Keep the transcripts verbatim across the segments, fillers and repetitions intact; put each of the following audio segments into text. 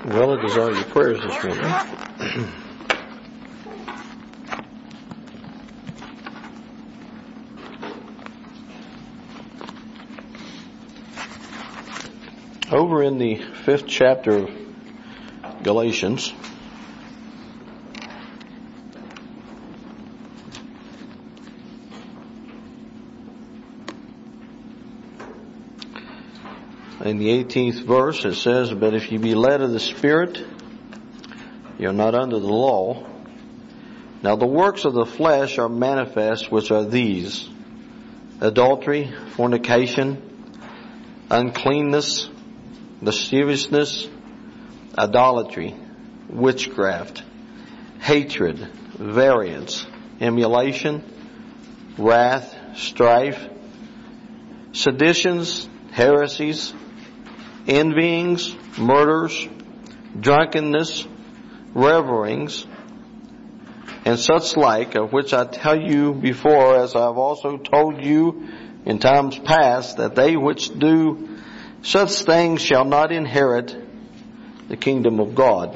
Well, it is all your prayers this morning. Over in the fifth chapter of Galatians, in the eighteenth verse, it says, "But if you be led of the Spirit, you are not under the law. Now the works of the flesh are manifest, which are these: adultery, fornication, uncleanness, lasciviousness, idolatry, witchcraft, hatred, variance, emulation, wrath, strife, seditions, heresies, envyings, murders, drunkenness, revelings, and such like, of which I tell you before, as I have also told you in times past, that they which do such things shall not inherit the kingdom of God."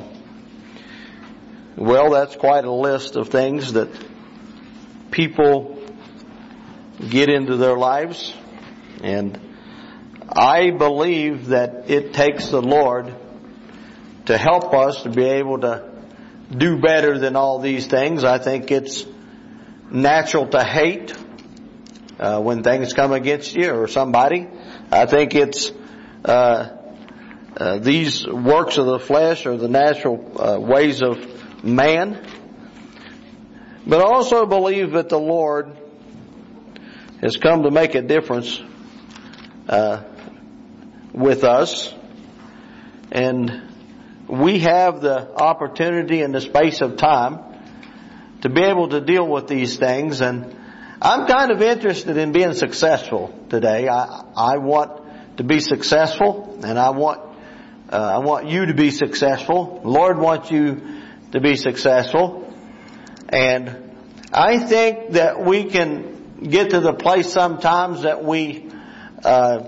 Well, that's quite a list of things that people get into their lives, and I believe that it takes the Lord to help us to be able to do better than all these things. I think it's natural to hate uh, when things come against you or somebody. I think it's uh, uh, these works of the flesh are the natural uh, ways of man. But I also believe that the Lord has come to make a difference uh, with us, and we have the opportunity in the space of time to be able to deal with these things. And I'm kind of interested in being successful today. I, I want to be successful, and I want uh, I want you to be successful. The Lord wants you to be successful, and I think that we can get to the place sometimes that we uh,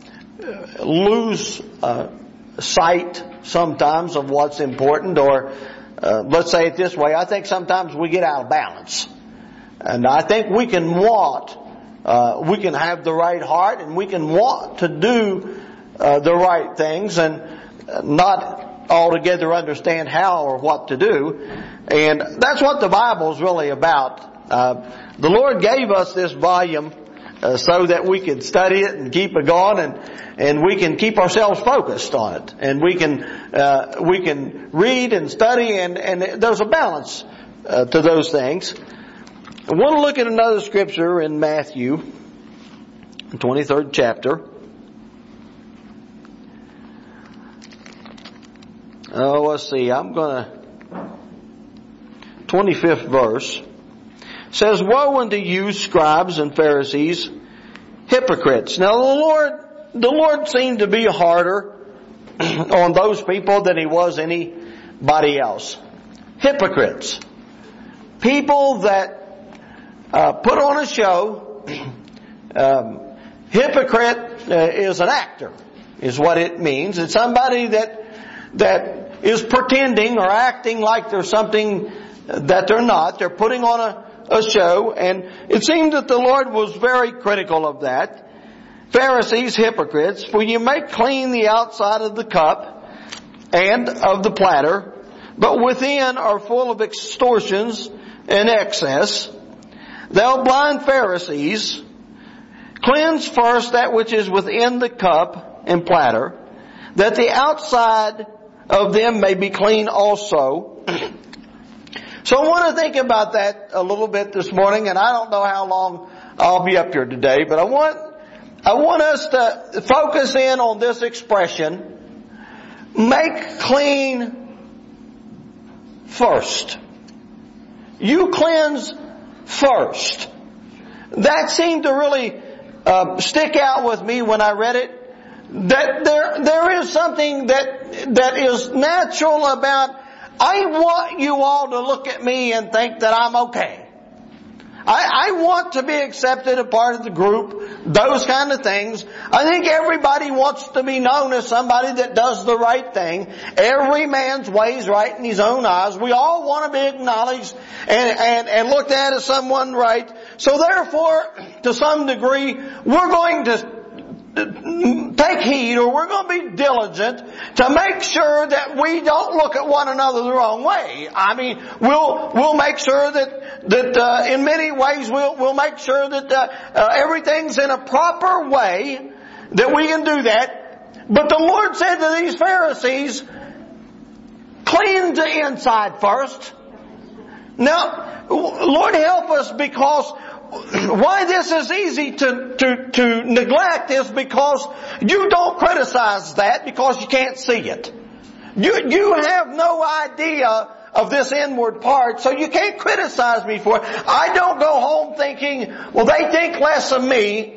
lose uh, sight sometimes of what's important, or uh, let's say it this way, I think sometimes we get out of balance. And I think we can want, uh, we can have the right heart, and we can want to do uh, the right things, and not altogether understand how or what to do. And that's what the Bible is really about. Uh, the Lord gave us this volume Uh, so that we can study it and keep it going, and and we can keep ourselves focused on it, and we can uh, we can read and study, and and there's a balance uh, to those things. I want to look at another scripture in Matthew, twenty-third chapter. Oh, let's see. I'm going to twenty-fifth verse. Says, "Woe unto you, scribes and Pharisees, hypocrites." Now the Lord, the Lord seemed to be harder on those people than He was anybody else. Hypocrites. People that uh, put on a show. Um, hypocrite uh, is an actor, is what it means. It's somebody that that is pretending or acting like they're something that they're not. They're putting on a a show, and it seemed that the Lord was very critical of that. "Pharisees, hypocrites, for you make clean the outside of the cup and of the platter, but within are full of extortions and excess. Thou blind Pharisees, cleanse first that which is within the cup and platter, that the outside of them may be clean also." So I want to think about that a little bit this morning, and I don't know how long I'll be up here today, but I want I want us to focus in on this expression, make clean first. You cleanse first. That seemed to really uh, stick out with me when I read it. That there there is something that that is natural about, I want you all to look at me and think that I'm okay. I, I want to be accepted, a part of the group, those kind of things. I think everybody wants to be known as somebody that does the right thing. Every man's way is right in his own eyes. We all want to be acknowledged and, and, and looked at as someone right. So therefore, to some degree, we're going to take heed, or we're going to be diligent to make sure that we don't look at one another the wrong way. I mean, we'll we'll make sure that that uh, in many ways we'll we'll make sure that uh, uh, everything's in a proper way, that we can do that. But the Lord said to these Pharisees, clean the inside first. Now, Lord help us, because why this is easy to, to, to neglect is because you don't criticize that because you can't see it. You, you have no idea of this inward part, so you can't criticize me for it. I don't go home thinking, well, they think less of me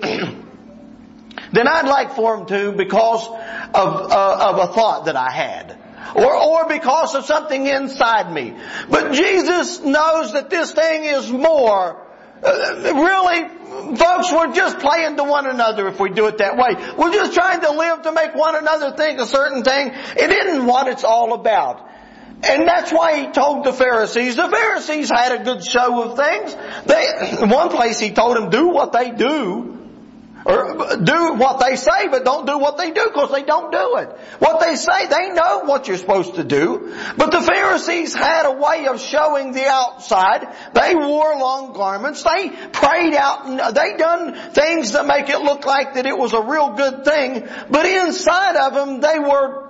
than I'd like for them to because of, uh, of a thought that I had. Or, or because of something inside me. But Jesus knows that this thing is more. Uh, really, folks, we're just playing to one another if we do it that way. We're just trying to live to make one another think a certain thing. It isn't what it's all about. And that's why He told the Pharisees. The Pharisees had a good show of things. They, in one place He told them, do what they do. Or do what they say, but don't do what they do, because they don't do it. What they say, they know what you're supposed to do. But the Pharisees had a way of showing the outside. They wore long garments. They prayed out, and they done things that make it look like that it was a real good thing. But inside of them, they were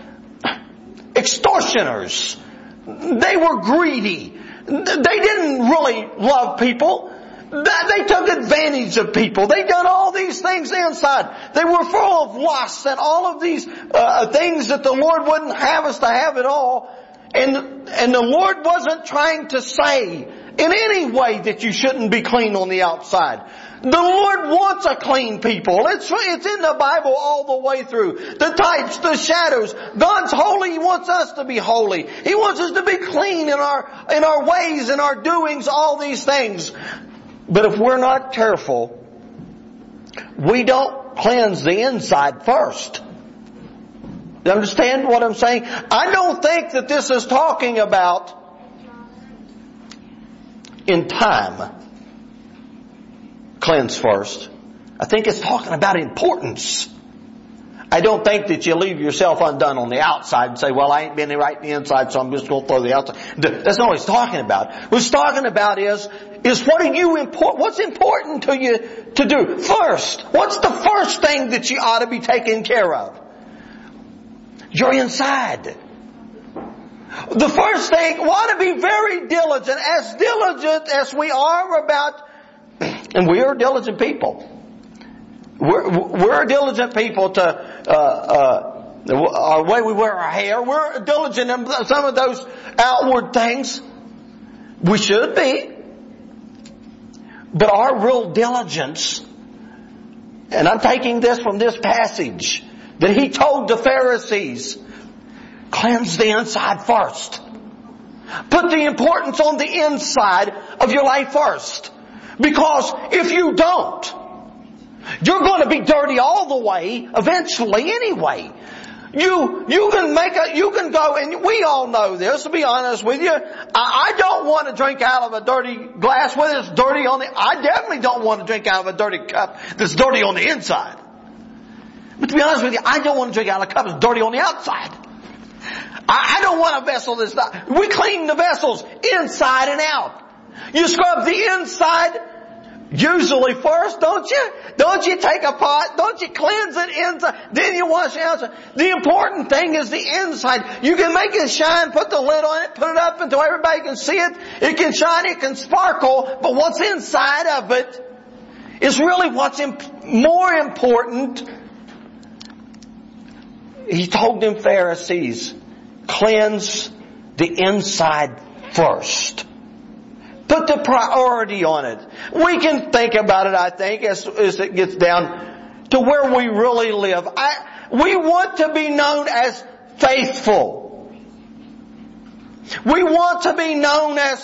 extortioners. They were greedy. They didn't really love people. They took advantage of people. They done all these things inside. They were full of lust and all of these uh, things that the Lord wouldn't have us to have at all. And, and the Lord wasn't trying to say in any way that you shouldn't be clean on the outside. The Lord wants a clean people. It's, it's in the Bible all the way through. The types, the shadows. God's holy. He wants us to be holy. He wants us to be clean in our, in our ways, in our doings, all these things. But if we're not careful, we don't cleanse the inside first. You understand what I'm saying? I don't think that this is talking about in time, cleanse first. I think it's talking about importance. I don't think that you leave yourself undone on the outside and say, well, I ain't been right in the inside, so I'm just going to throw the outside. That's not what he's talking about. What he's talking about is, is what are you important, what's important to you to do first? What's the first thing that you ought to be taking care of? Your inside. The first thing, we ought to be very diligent, as diligent as we are about, and we are diligent people. We're, we're diligent people to, uh, uh, our way we wear our hair. We're diligent in some of those outward things. We should be. But our real diligence, and I'm taking this from this passage, that He told the Pharisees, cleanse the inside first. Put the importance on the inside of your life first. Because if you don't, you're going to be dirty all the way, eventually anyway. You, you can make a, you can go, and we all know this, to be honest with you. I, I don't want to drink out of a dirty glass, whether it's dirty on the, I definitely don't want to drink out of a dirty cup that's dirty on the inside. But to be honest with you, I don't want to drink out of a cup that's dirty on the outside. I, I don't want a vessel that's not, we clean the vessels inside and out. You scrub the inside usually first, don't you? Don't you take a pot? Don't you cleanse it inside? Then you wash it outside. The important thing is the inside. You can make it shine, put the lid on it, put it up until everybody can see it. It can shine, it can sparkle, but what's inside of it is really what's imp- more important. He told them Pharisees, cleanse the inside first. Put the priority on it. We can think about it, I think, as, as it gets down to where we really live. I, we want to be known as faithful. We want to be known as,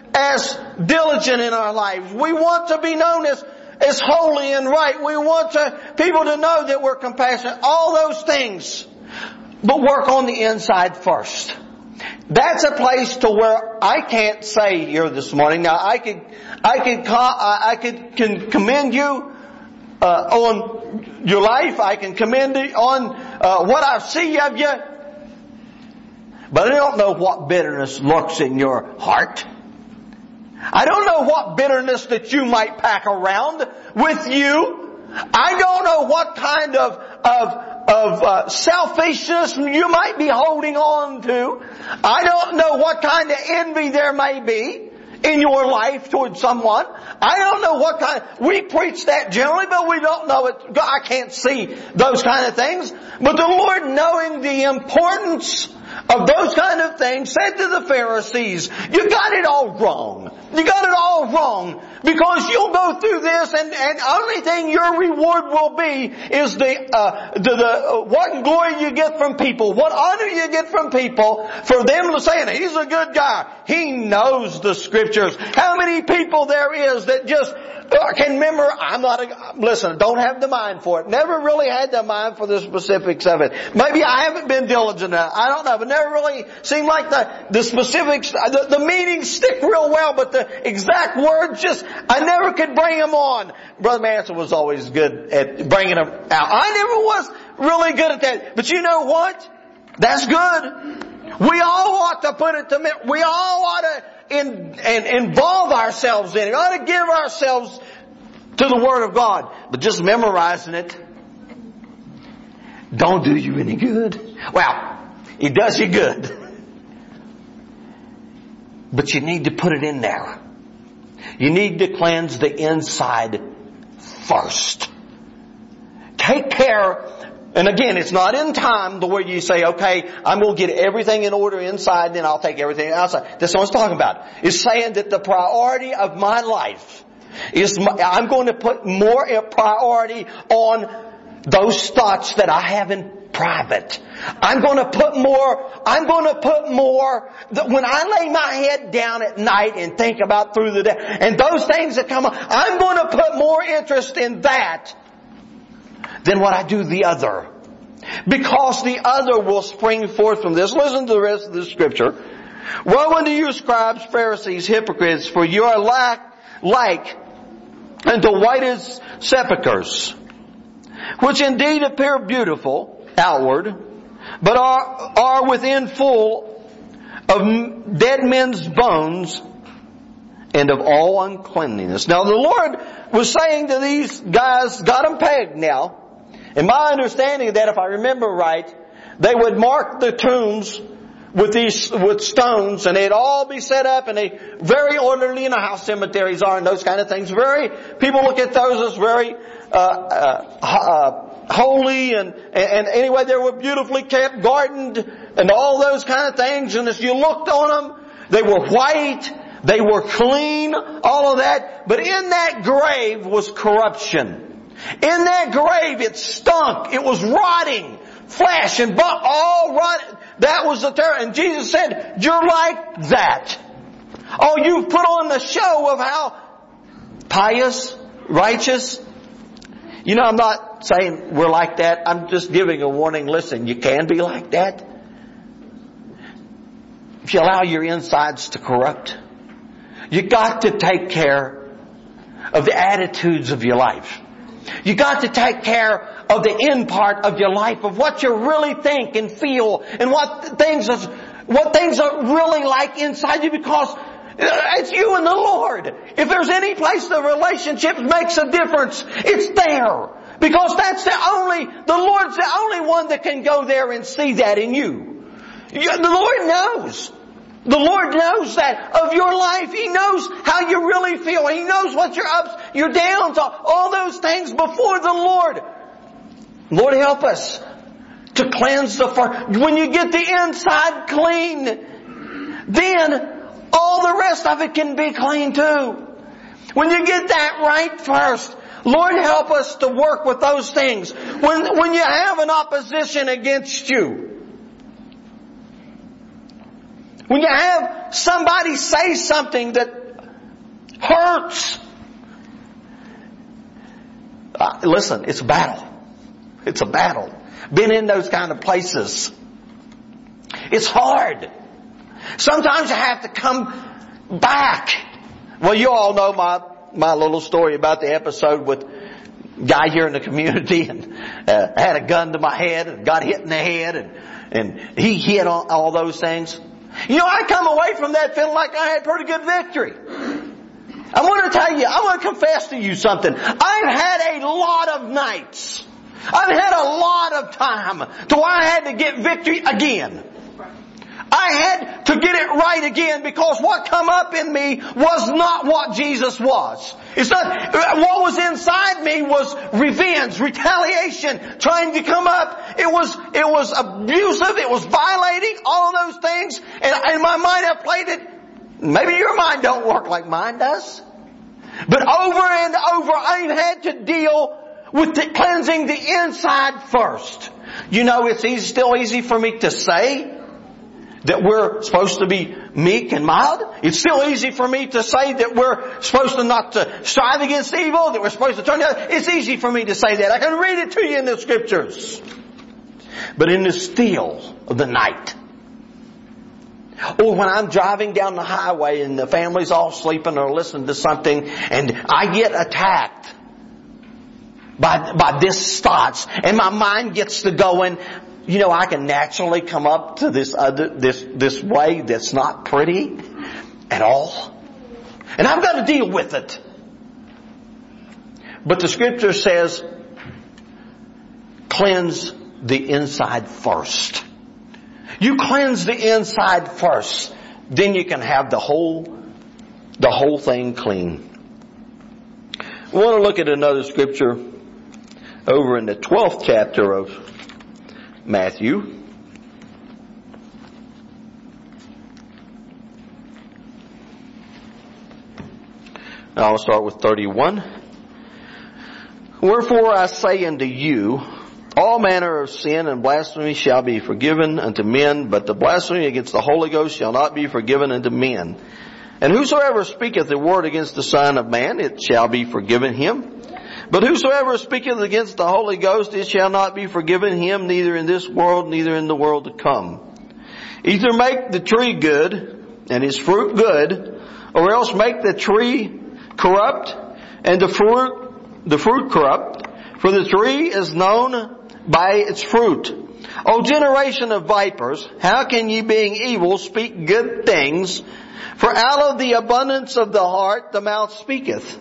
as diligent in our lives. We want to be known as, as holy and right. We want to, people to know that we're compassionate. All those things. But work on the inside first. That's a place to where I can't say here this morning. Now I could, I could, I could can commend you uh, on your life. I can commend you on uh, what I see of you. But I don't know what bitterness lurks in your heart. I don't know what bitterness that you might pack around with you. I don't know what kind of of of uh, selfishness you might be holding on to. I don't know what kind of envy there may be in your life towards someone. I don't know what kind of, we preach that generally, but we don't know it. I can't see those kind of things. But the Lord, knowing the importance of those kind of things, said to the Pharisees, you got it all wrong. You got it all wrong. Because you'll go through this and, and only thing your reward will be is the, uh, the, the, uh, what glory you get from people, what honor you get from people for them to say, he's a good guy. He knows the Scriptures. How many people there is that just I can remember, I'm not a, listen, don't have the mind for it. Never really had the mind for the specifics of it. Maybe I haven't been diligent enough. I don't know, but never really seemed like the, the specifics, the, the meanings stick real well, but the exact words just, I never could bring them on. Brother Manson was always good at bringing them out. I never was really good at that. But you know what? That's good. We all ought to put it to, we all ought to in, and involve ourselves in it. We ought to give ourselves to the Word of God. But just memorizing it don't do you any good. Well, it does you good. But you need to put it in there. You need to cleanse the inside first. Take care. And again, it's not in time the way you say, okay, I'm going to get everything in order inside, then I'll take everything outside. That's what it's talking about. It's saying that the priority of my life is, my, I'm going to put more priority on those thoughts that I have in private. I'm going to put more, I'm going to put more, when I lay my head down at night and think about through the day, and those things that come up, I'm going to put more interest in that than what I do the other. Because the other will spring forth from this. Listen to the rest of the scripture. Woe unto you, scribes, Pharisees, hypocrites, for you are like, like unto whitest sepulchres, which indeed appear beautiful outward, but are, are within full of dead men's bones and of all uncleanliness. Now the Lord was saying to these guys, got them pegged now. And my understanding of that, if I remember right, they would mark the tombs with these, with stones, and they'd all be set up, and they very orderly, you know how cemeteries are and those kind of things. Very, people look at those as very, uh, uh, uh holy, and, and anyway, they were beautifully kept, gardened, and all those kind of things. And as you looked on them, they were white, they were clean, all of that. But in that grave was corruption. In that grave it stunk. It was rotting. Flesh and blood, all rotted. That was the terror. And Jesus said, you're like that. Oh, you've put on the show of how pious, righteous. You know, I'm not saying we're like that. I'm just giving a warning. Listen, you can be like that. If you allow your insides to corrupt. You got to take care of the attitudes of your life. You got to take care of the end part of your life, of what you really think and feel, and what things are, what things are really like inside you, because it's you and the Lord. If there's any place the relationship makes a difference, it's there. Because that's the only, the Lord's the only one that can go there and see that in you. The Lord knows. The Lord knows that of your life. He knows how you really feel. He knows what your ups, your downs are. All those things before the Lord. Lord, help us to cleanse the first. When you get the inside clean, then all the rest of it can be clean too. When you get that right first, Lord, help us to work with those things. When, when you have an opposition against you, when you have somebody say something that hurts. Uh, listen, it's a battle. It's a battle. Been in those kind of places. It's hard. Sometimes you have to come back. Well, you all know my, my little story about the episode with a guy here in the community and uh, had a gun to my head and got hit in the head and, and he hit all, all those things. You know, I come away from that feeling like I had pretty good victory. I want to tell you, I want to confess to you something. I've had a lot of nights. I've had a lot of time to where I had to get victory again. I had to get it right again because what come up in me was not what Jesus was. It's not, what was inside me was revenge, retaliation, trying to come up. It was, it was abusive, it was violating, all of those things. And in my mind I played it. Maybe your mind don't work like mine does. But over and over I've had to deal with the cleansing the inside first. You know, it's easy, still easy for me to say that we're supposed to be meek and mild. It's still easy for me to say that we're supposed to not to strive against evil, that we're supposed to turn the other. It's easy for me to say that. I can read it to you in the Scriptures. But in the still of the night, or when I'm driving down the highway and the family's all sleeping or listening to something and I get attacked by, by this thoughts and my mind gets to going, you know, I can naturally come up to this other, this, this way that's not pretty at all. And I've got to deal with it. But the Scripture says, cleanse the inside first. You cleanse the inside first, then you can have the whole, the whole thing clean. We want to look at another scripture over in the twelfth chapter of Matthew. I'll start with thirty-one. Wherefore I say unto you, all manner of sin and blasphemy shall be forgiven unto men, but the blasphemy against the Holy Ghost shall not be forgiven unto men. And whosoever speaketh the word against the Son of Man, it shall be forgiven him. But whosoever speaketh against the Holy Ghost, it shall not be forgiven him, neither in this world, neither in the world to come. Either make the tree good, and his fruit good, or else make the tree corrupt, and the fruit, the fruit corrupt. For the tree is known by its fruit. O generation of vipers, how can ye being evil speak good things? For out of the abundance of the heart the mouth speaketh.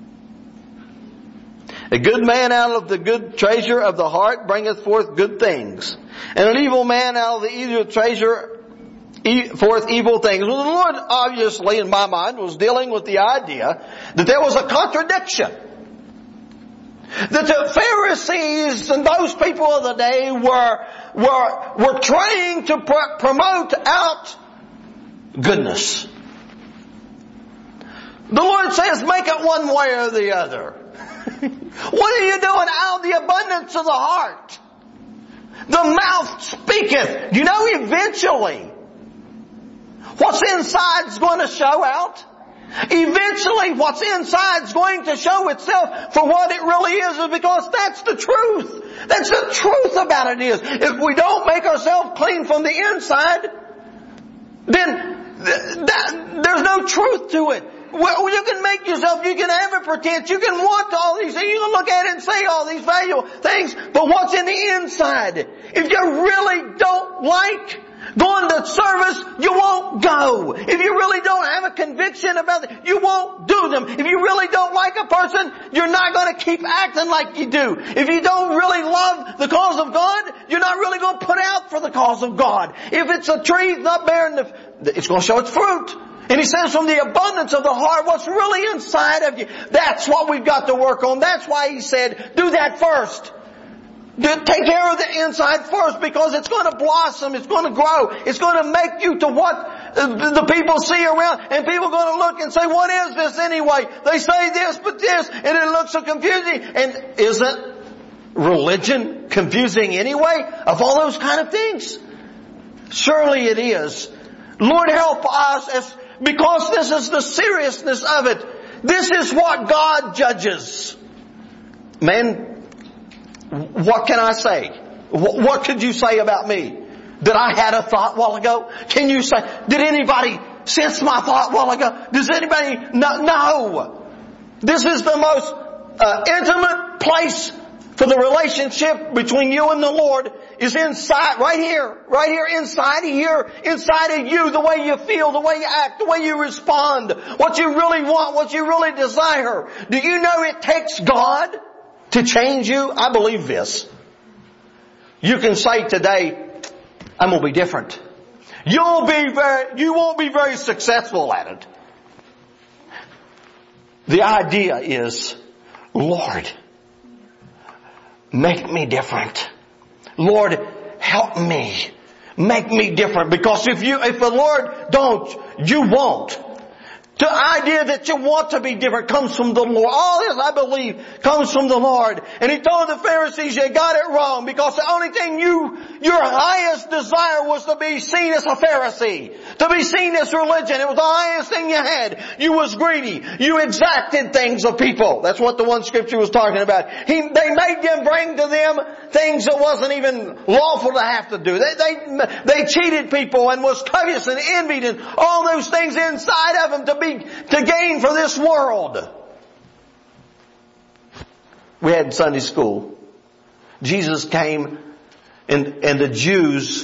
A good man out of the good treasure of the heart bringeth forth good things. And an evil man out of the evil treasure forth evil things. Well, the Lord obviously, in my mind, was dealing with the idea that there was a contradiction. That the Pharisees and those people of the day were, were, were trying to pr- promote out goodness. The Lord says, make it one way or the other. What are you doing? Out of the abundance of the heart, the mouth speaketh. You know, eventually, what's inside is going to show out. Eventually what's inside is going to show itself for what it really is, is because that's the truth. That's the truth about it is. If we don't make ourselves clean from the inside, then th- that, there's no truth to it. Well, you can make yourself, you can have a pretense, you can want all these things, you can look at it and say all these valuable things, but what's in the inside? If you really don't like going to service, you won't go. If you really don't have a conviction about it, you won't do them. If you really don't like a person, you're not going to keep acting like you do. If you don't really love the cause of God, you're not really going to put out for the cause of God. If it's a tree not bearing the, it's going to show its fruit. And he says from the abundance of the heart, what's really inside of you, that's what we've got to work on. That's why he said, do that first. Take care of the inside first, because it's going to blossom, it's going to grow, it's going to make you to what the people see around, and people are going to look and say, what is this anyway? They say this, but this, and it looks so confusing. And isn't religion confusing anyway? Of all those kind of things? Surely it is. Lord help us, as because this is the seriousness of it, This is what God judges. Man, what can I say? What could you say about me? That I had a thought a while ago? Can you say, did anybody sense my thought a while ago? Does anybody? No. no. This is the most uh, intimate place for the relationship between you and the Lord is inside, right here, right here, inside of here, inside of you, the way you feel, the way you act, the way you respond, what you really want, what you really desire. Do you know it takes God to change you? I believe this. You can say today, I'm going to be different. You'll be very, you won't be very successful at it. The idea is, Lord, make me different. Lord, help me. Make me different. Because if you, if the Lord don't, you won't. The idea that you want to be different comes from the Lord. All this, I believe, comes from the Lord. And He told the Pharisees, you got it wrong, because the only thing you, your highest desire was to be seen as a Pharisee. To be seen as religion. It was the highest thing you had. You was greedy. You exacted things of people. That's what the one scripture was talking about. He, they made them bring to them things that wasn't even lawful to have to do. They, they, they cheated people and was covetous and envied and all those things inside of them to be to gain for this world. We had Sunday school. Jesus came and, and the Jews,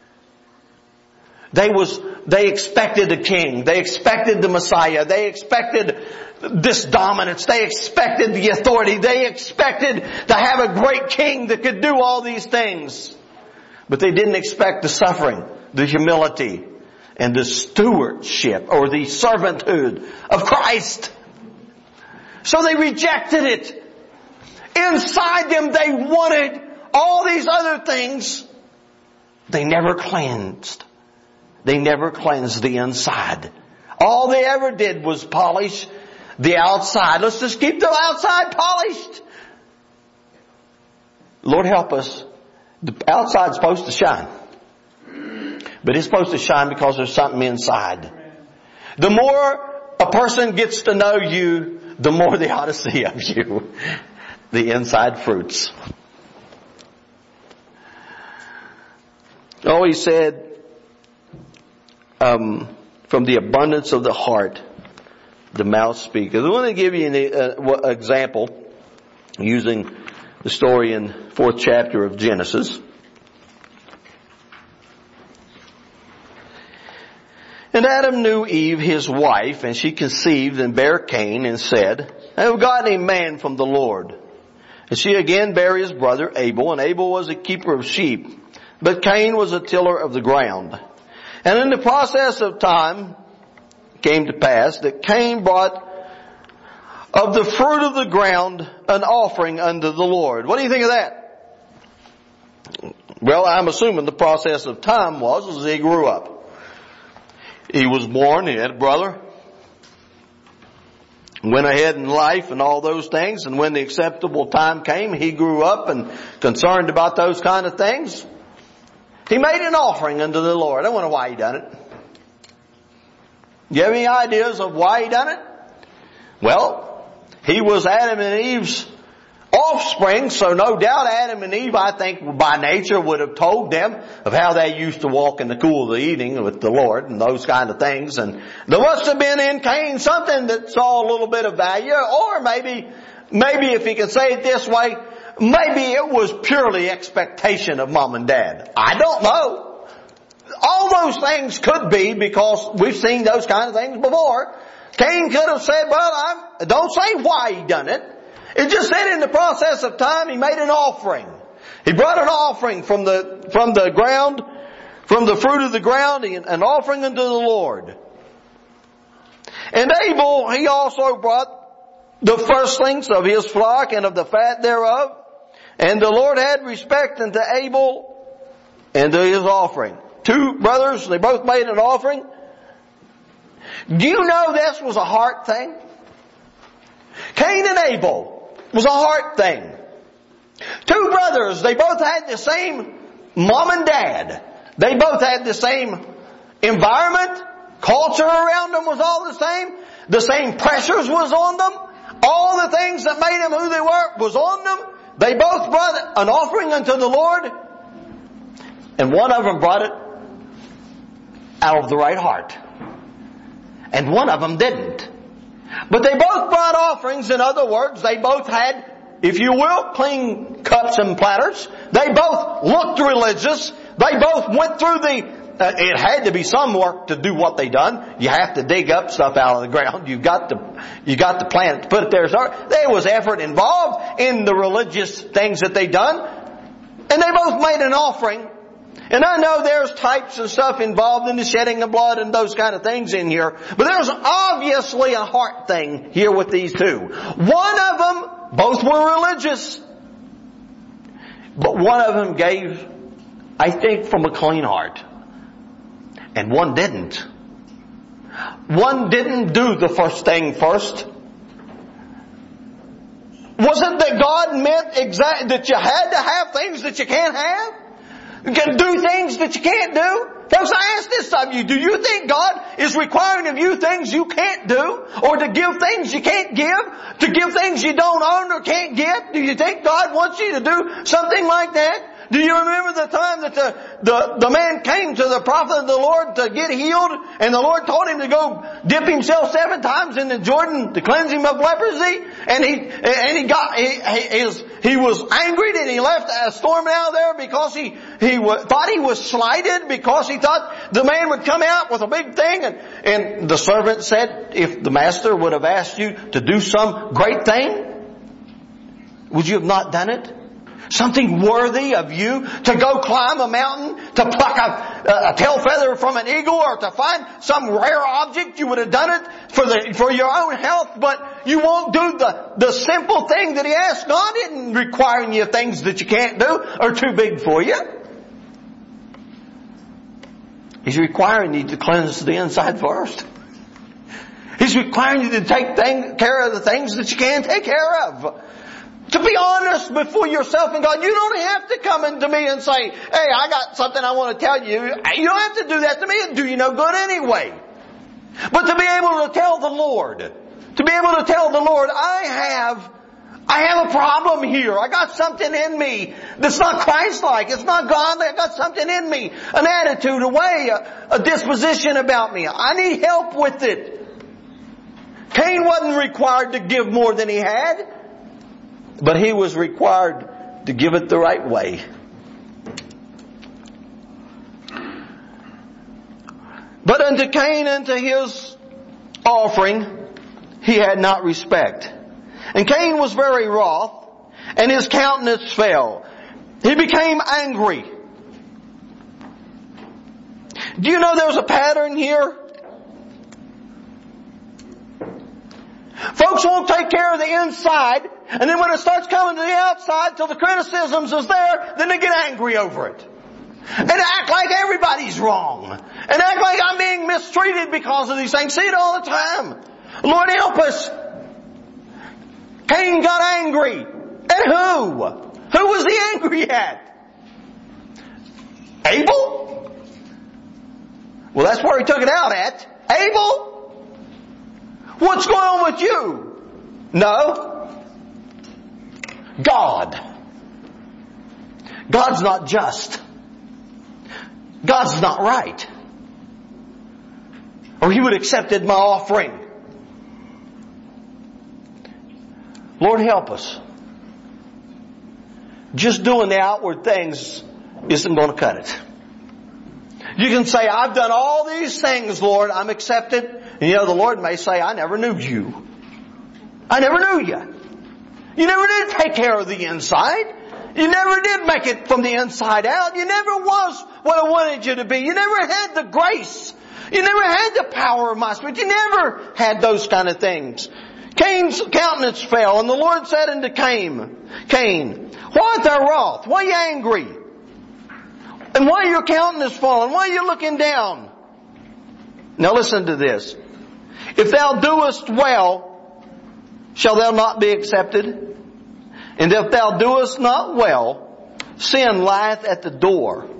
they was, they expected a king. They expected the Messiah. They expected this dominance. They expected the authority. They expected to have a great king that could do all these things. But they didn't expect the suffering, the humility, and the stewardship or the servanthood of Christ. So they rejected it. Inside them they wanted all these other things. They never cleansed. They never cleansed the inside. All they ever did was polish the outside. Let's just keep the outside polished. Lord help us. The outside's supposed to shine. But it's supposed to shine because there's something inside. The more a person gets to know you, the more they ought to see of you. The inside fruits. Oh, He said, um, from the abundance of the heart, the mouth speaketh. I want to give you an uh, example using the story in fourth chapter of Genesis. And Adam knew Eve, his wife, and she conceived and bare Cain and said, I have gotten a man from the Lord. And she again bare his brother Abel, and Abel was a keeper of sheep, but Cain was a tiller of the ground. And in the process of time came to pass that Cain brought of the fruit of the ground an offering unto the Lord. What do you think of that? Well, I'm assuming the process of time was as he grew up. He was born, he had a brother, went ahead in life and all those things, and when the acceptable time came, he grew up and concerned about those kind of things. He made an offering unto the Lord. I wonder why he done it. You have any ideas of why he done it? Well, he was Adam and Eve's offspring, so no doubt Adam and Eve, I think, by nature would have told them of how they used to walk in the cool of the evening with the Lord and those kind of things. And there must have been in Cain something that saw a little bit of value, or maybe, maybe if you can say it this way, maybe it was purely expectation of mom and dad. I don't know. All those things could be, because we've seen those kind of things before. Cain could have said, well, I don't say why he done it. It just said in the process of time he made an offering. He brought an offering from the from the ground, from the fruit of the ground, an offering unto the Lord. And Abel, he also brought the firstlings of his flock and of the fat thereof. And the Lord had respect unto Abel and to his offering. Two brothers, they both made an offering. Do you know this was a heart thing? Cain and Abel was a heart thing. Two brothers, they both had the same mom and dad. They both had the same environment. Culture around them was all the same. The same pressures was on them. All the things that made them who they were was on them. They both brought an offering unto the Lord. And one of them brought it out of the right heart. And one of them didn't. But they both brought offerings. In other words, they both had, if you will, clean cups and platters. They both looked religious. They both went through the Uh, it had to be some work to do what they done. You have to dig up stuff out of the ground. You got to, you got to plant it, put it there. So there was effort involved in the religious things that they done. And they both made an offering. And I know there's types of stuff involved in the shedding of blood and those kind of things in here. But there's obviously a heart thing here with these two. One of them, both were religious. But one of them gave, I think, from a clean heart. And one didn't. One didn't do the first thing first. Wasn't that God meant exactly that you had to have things that you can't have? You can do things that you can't do? Folks, I ask this of you. Do you think God is requiring of you things you can't do? Or to give things you can't give? To give things you don't own or can't get? Do you think God wants you to do something like that? Do you remember the time that the, the, the man came to the prophet of the Lord to get healed, and the Lord told him to go dip himself seven times in the Jordan to cleanse him of leprosy? And he, and he got, he, he, was, he was angry and he left uh, storming out of there because he, he w- thought he was slighted, because he thought the man would come out with a big thing. And, and the servant said, if the master would have asked you to do some great thing, would you have not done it? Something worthy of you to go climb a mountain, to pluck a, a tail feather from an eagle, or to find some rare object. You would have done it for the for your own health, but you won't do the, the simple thing that He asked. God isn't requiring you things that you can't do or too big for you. He's requiring you to cleanse the inside first. He's requiring you to take thing, care of the things that you can't take care of. To be honest before yourself and God. You don't have to come into me and say, hey, I got something I want to tell you. You don't have to do that to me. It'll do you no good anyway. But to be able to tell the Lord, to be able to tell the Lord, I have, I have a problem here. I got something in me that's not Christ-like. It's not godly. I got something in me. An attitude, a way, a, a disposition about me. I need help with it. Cain wasn't required to give more than he had. But he was required to give it the right way. But unto Cain and to his offering he had not respect. And Cain was very wroth, and his countenance fell. He became angry. Do you know there's a pattern here? Folks won't take care of the inside, and then when it starts coming to the outside, till the criticisms is there, then they get angry over it. And act like everybody's wrong. And act like I'm being mistreated because of these things. See it all the time. Lord help us. Cain got angry. At who? Who was he angry at? Abel? Well, that's where he took it out at. Abel? What's going on with you? No. God. God's not just. God's not right. Or He would have accepted my offering. Lord help us. Just doing the outward things isn't going to cut it. You can say, I've done all these things, Lord, I'm accepted. And you know, the Lord may say, I never knew you. I never knew you. You never did take care of the inside. You never did make it from the inside out. You never was what I wanted you to be. You never had the grace. You never had the power of my spirit. You never had those kind of things. Cain's countenance fell, and the Lord said unto Cain, Cain, why art thou wroth? Why are you angry? And why are your countenance fallen? Why are you looking down? Now listen to this. If thou doest well, shall thou not be accepted? And if thou doest not well, sin lieth at the door.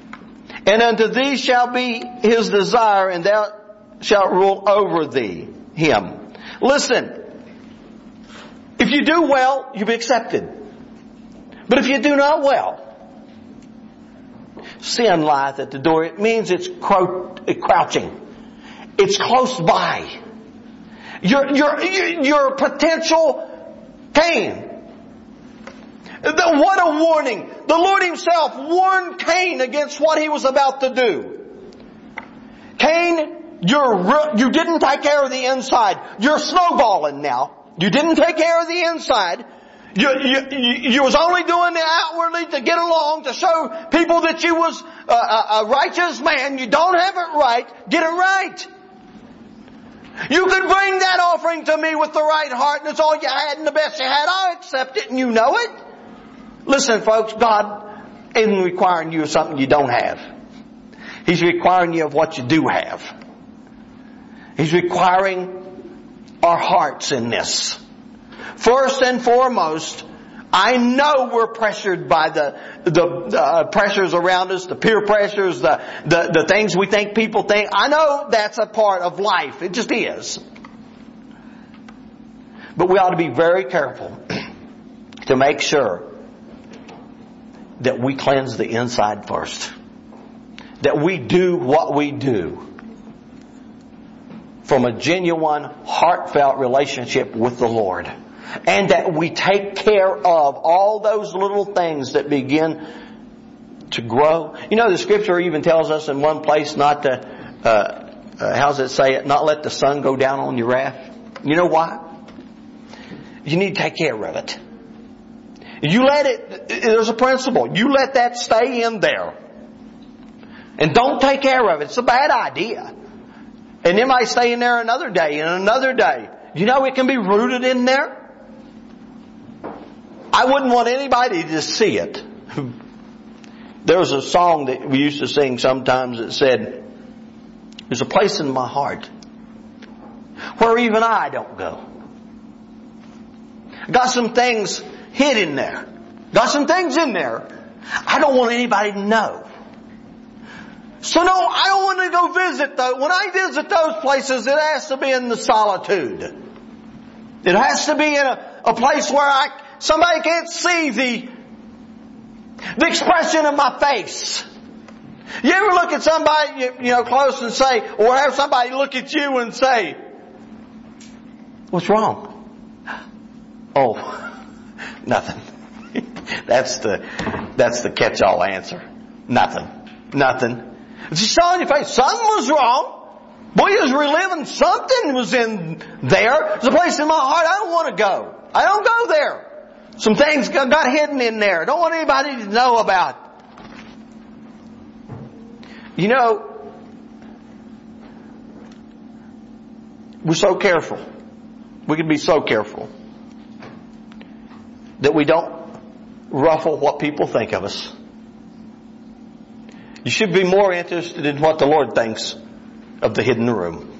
And unto thee shall be his desire, and thou shalt rule over thee, Him. Listen, if you do well, you'll be accepted. But if you do not well, sin lieth at the door. It means it's crouching. It's close by. Your, your, your potential Cain. What a warning. The Lord Himself warned Cain against what he was about to do. Cain, you're, you didn't take care of the inside. You're snowballing now. You didn't take care of the inside. You, you, you was only doing it outwardly to get along, to show people that you was a, a, a righteous man. You don't have it right. Get it right. You could bring that offering to me with the right heart, and it's all you had and the best you had. I'll accept it, and you know it. Listen, folks, God isn't requiring you of something you don't have. He's requiring you of what you do have. He's requiring our hearts in this. First and foremost, I know we're pressured by the the uh, pressures around us, the peer pressures, the, the the things we think people think. I know that's a part of life. It just is. But we ought to be very careful to make sure that we cleanse the inside first. That we do what we do from a genuine, heartfelt relationship with the Lord. And that we take care of all those little things that begin to grow. You know, the Scripture even tells us in one place not to, uh, uh, how's it say it, not let the sun go down on your wrath. You know why? You need to take care of it. You let it, there's a principle. You let that stay in there. And don't take care of it. It's a bad idea. And it might stay in there another day and another day. You know it can be rooted in there. I wouldn't want anybody to see it. There was a song that we used to sing sometimes that said, there's a place in my heart where even I don't go. Got some things hid in there. Got some things in there I don't want anybody to know. So no, I don't want to go visit those. When I visit those places, it has to be in the solitude. It has to be in a, a place where I somebody can't see the the expression of my face. You ever look at somebody, you, you know, close and say, or have somebody look at you and say, "What's wrong?" Oh, nothing. That's the that's the catch-all answer. Nothing. Nothing. It's just showing your face. Something was wrong. Boy, you was reliving something was in there. There's a place in my heart I don't want to go. I don't go there. Some things got hidden in there. I don't want anybody to know about. You know, we're so careful. We can be so careful that we don't ruffle what people think of us. You should be more interested in what the Lord thinks of the hidden room.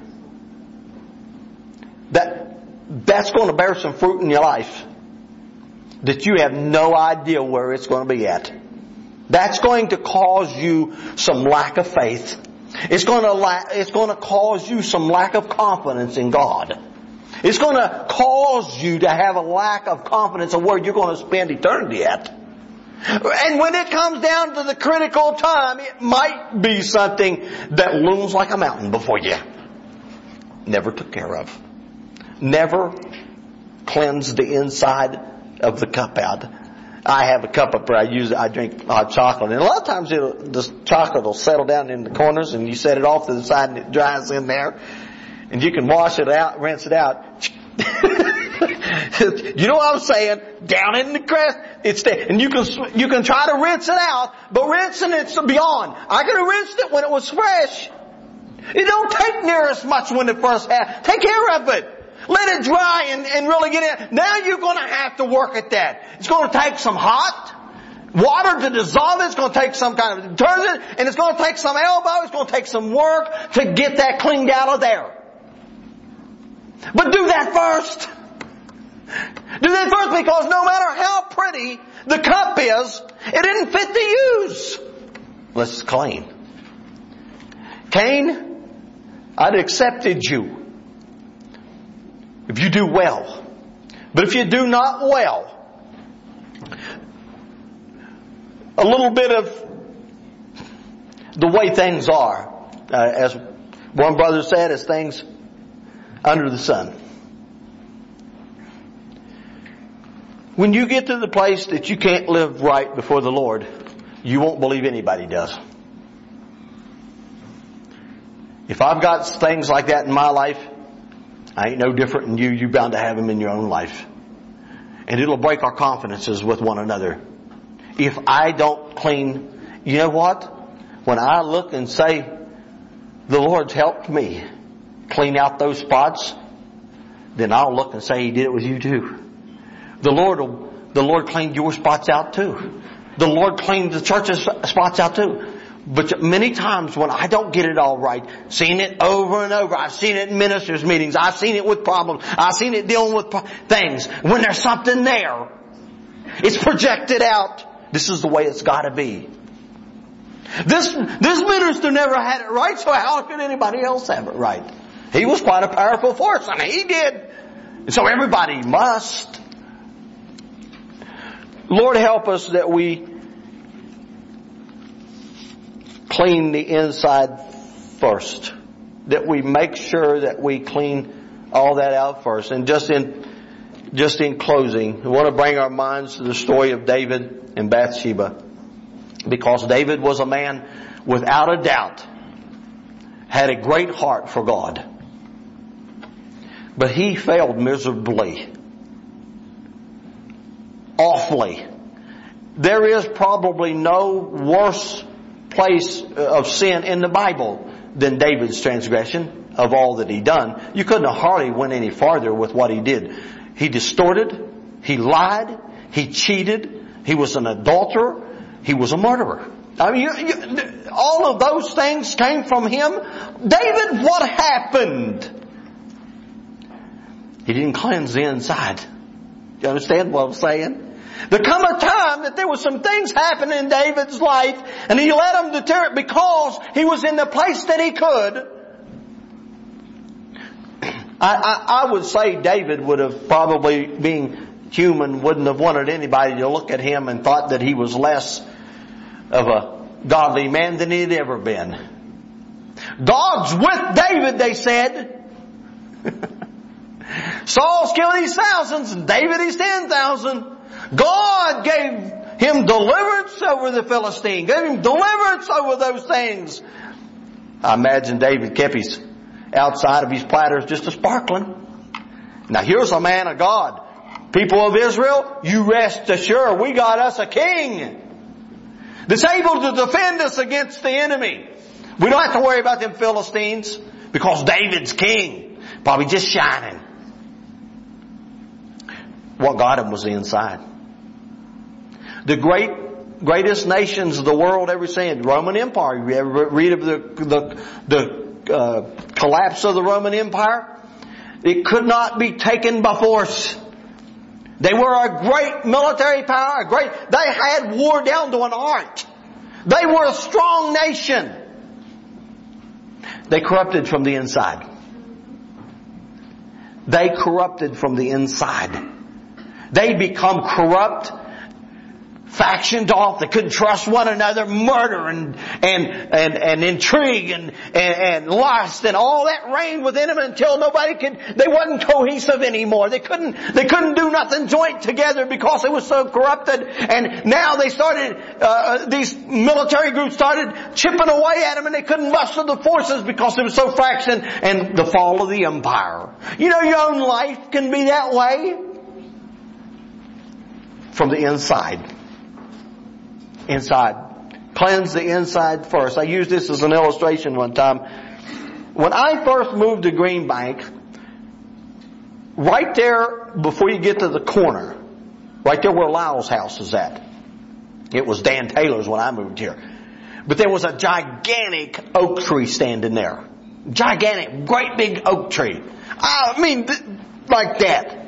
That, that's going to bear some fruit in your life that you have no idea where it's going to be at. That's going to cause you some lack of faith. It's going to la- it's going to cause you some lack of confidence in God. It's going to cause you to have a lack of confidence of where you're going to spend eternity at. And when it comes down to the critical time, it might be something that looms like a mountain before you. Never took care of. Never cleansed the inside of the cup out. I have a cup up where I use I drink hot chocolate, and a lot of times it'll, the chocolate will settle down in the corners, and you set it off to the side, and it dries in there, and you can wash it out, rinse it out. You know what I'm saying? Down in the crest, it's there, and you can you can try to rinse it out, but rinsing it's beyond. I could have rinsed it when it was fresh. It don't take near as much when it first happened. Take care of it. Let it dry and, and really get in. Now you're going to have to work at that. It's going to take some hot water to dissolve it. It's going to take some kind of detergent. And it's going to take some elbow. It's going to take some work to get that cleaned out of there. But do that first. Do that first, because no matter how pretty the cup is, it didn't fit to use. Unless it's clean. Cain, I'd accepted you If you do well. But if you do not well, a little bit of the way things are, uh, as one brother said, as things under the sun. When you get to the place that you can't live right before the Lord, you won't believe anybody does. If I've got things like that in my life, I ain't no different than you. You're bound to have them in your own life. And it'll break our confidences with one another. If I don't clean, you know what? When I look and say, the Lord's helped me clean out those spots, then I'll look and say He did it with you too. The Lord will, the Lord cleaned your spots out too. The Lord cleaned the church's spots out too. But many times when I don't get it all right, seen it over and over. I've seen it in ministers' meetings. I've seen it with problems. I've seen it dealing with things. When there's something there, it's projected out. This is the way it's got to be. This, this minister never had it right, so how could anybody else have it right? He was quite a powerful force, and he did. And so everybody must. Lord, help us that we clean the inside first. That we make sure that we clean all that out first. And just in, just in closing, we want to bring our minds to the story of David and Bathsheba. Because David was a man, without a doubt, had a great heart for God. But he failed miserably. Awfully. There is probably no worse place of sin in the Bible than David's transgression of all that he done. You couldn't have hardly went any farther with what he did. He distorted, he lied, he cheated, he was an adulterer, he was a murderer. I mean, you, you, all of those things came from him. David, what happened? He didn't cleanse the inside. You understand what I'm saying? There come a time that there was some things happening in David's life, and he let them deter it because he was in the place that he could. I, I, I would say David would have probably, being human, wouldn't have wanted anybody to look at him and thought that he was less of a godly man than he had ever been. God's with David, they said. Saul's killing his thousands and David his ten thousand. God gave him deliverance over the Philistine. Gave him deliverance over those things. I imagine David kept his outside of his platters just a sparkling. Now here's a man of God. People of Israel, you rest assured we got us a king that's able to defend us against the enemy. We don't have to worry about them Philistines because David's king. Probably just shining. What got him was the inside. The great, greatest nations of the world ever seen, the Roman Empire. You ever read of the, the, the uh, collapse of the Roman Empire? It could not be taken by force. They were a great military power, a great, they had war down to an art. They were a strong nation. They corrupted from the inside. They corrupted from the inside. They become corrupt, factioned off. They couldn't trust one another. Murder and and and, and intrigue and, and and lust and all that reigned within them until nobody could. They wasn't cohesive anymore. They couldn't. They couldn't do nothing joint together because it was so corrupted. And now they started. Uh, these military groups started chipping away at them, and they couldn't muster the forces because it was so fractioned. And the fall of the empire. You know, your own life can be that way. From the inside. Inside. Cleanse the inside first. I used this as an illustration one time. When I first moved to Green Bank, right there before you get to the corner, right there where Lyle's house is at. It was Dan Taylor's when I moved here. But there was a gigantic oak tree standing there. Gigantic, great big oak tree. I mean, like that.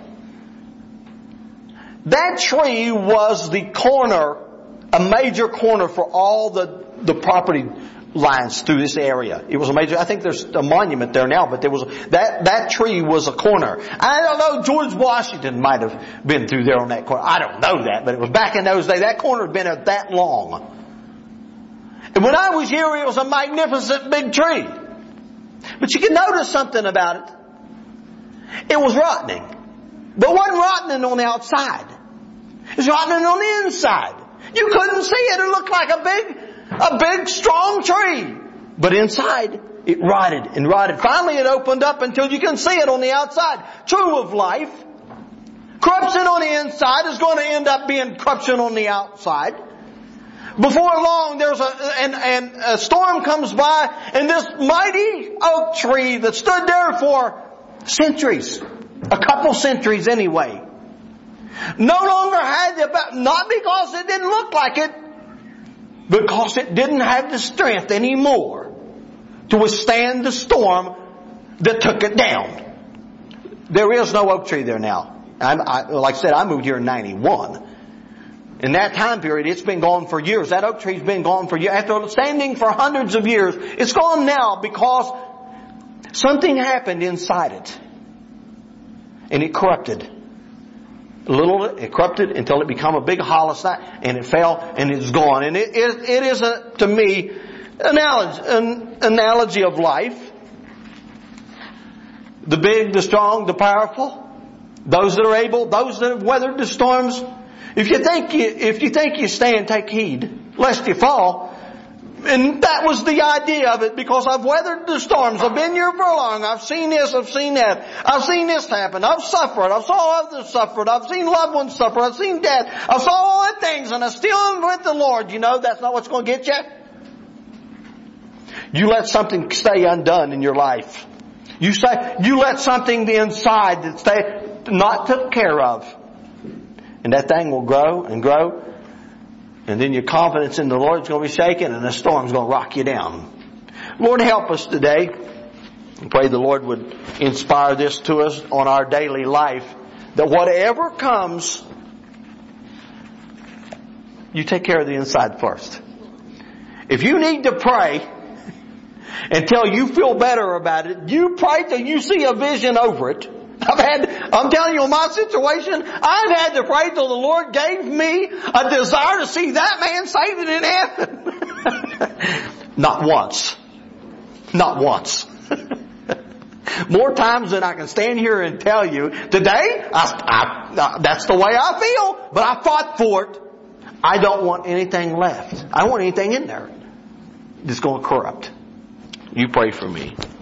That tree was the corner, a major corner for all the, the property lines through this area. It was a major, I think there's a monument there now, but there was, that, that tree was a corner. I don't know, George Washington might have been through there on that corner. I don't know that, but it was back in those days. That corner had been that long. And when I was here, it was a magnificent big tree. But you can notice something about it. It was rotting. But it wasn't rotting on the outside. It was rotting on the inside. You couldn't see it. It looked like a big, a big strong tree. But inside, it rotted and rotted. Finally, it opened up until you can see it on the outside. True of life. Corruption on the inside is going to end up being corruption on the outside. Before long, there's a, and, and a storm comes by, and this mighty oak tree that stood there for centuries, a couple centuries anyway, no longer had the, not because it didn't look like it, but because it didn't have the strength anymore to withstand the storm that took it down. There is no oak tree there now. I'm, I, like I said, I moved here in ninety-one. In that time period, it's been gone for years. That oak tree's been gone for years. After standing for hundreds of years, it's gone now because something happened inside it. And it corrupted. A little, it corrupted until it became a big hollow side, and it fell, and it's gone. And it, it, it is, a, to me, analogy, an analogy of life. The big, the strong, the powerful. Those that are able, those that have weathered the storms. If you think you, if you think you stand, take heed, lest you fall. And that was the idea of it, because I've weathered the storms. I've been here for long. I've seen this, I've seen that. I've seen this happen. I've suffered. I've saw others suffer. I've seen loved ones suffer. I've seen death. I've saw all the things, and I still am with the Lord. You know, that's not what's going to get you. You let something stay undone in your life. You say, you let something inside that stay not took care of. And that thing will grow and grow. And then your confidence in the Lord is going to be shaken, and the storm's going to rock you down. Lord, help us today. I pray the Lord would inspire this to us on our daily life. That whatever comes, you take care of the inside first. If you need to pray until you feel better about it, you pray till you see a vision over it. I've had, I'm telling you, in my situation, I've had to pray till the Lord gave me a desire to see that man saved in heaven. Not once. Not once. More times than I can stand here and tell you, today, I, I, that's the way I feel, but I fought for it. I don't want anything left. I don't want anything in there that's going to corrupt. You pray for me.